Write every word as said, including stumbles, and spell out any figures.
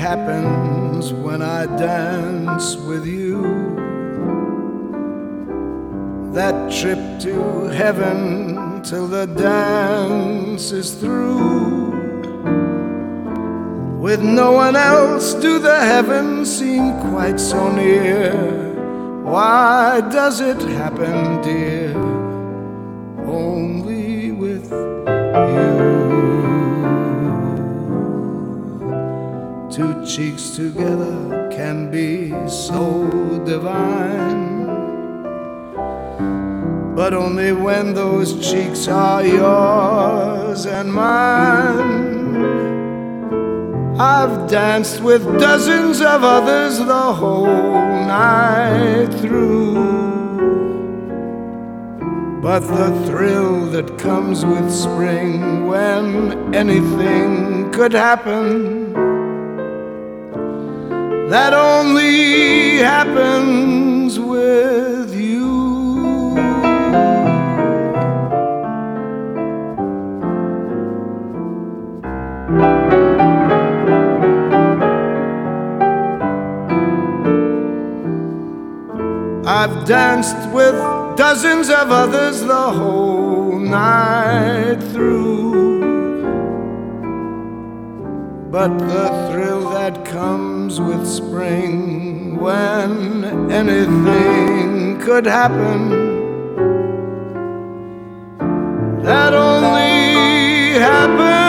happens when I dance with you. That trip to heaven till the dance is through. With no one else do the heavens seem quite so near. Why does it happen, dear, only with you? Two cheeks together can be so divine, but only when those cheeks are yours and mine. I've danced with dozens of others the whole night through, but the thrill that comes with spring, when anything could happen, that only happens with you. I've danced with dozens of others the whole night through, but the thrill that comes with spring, when anything could happen, that only happens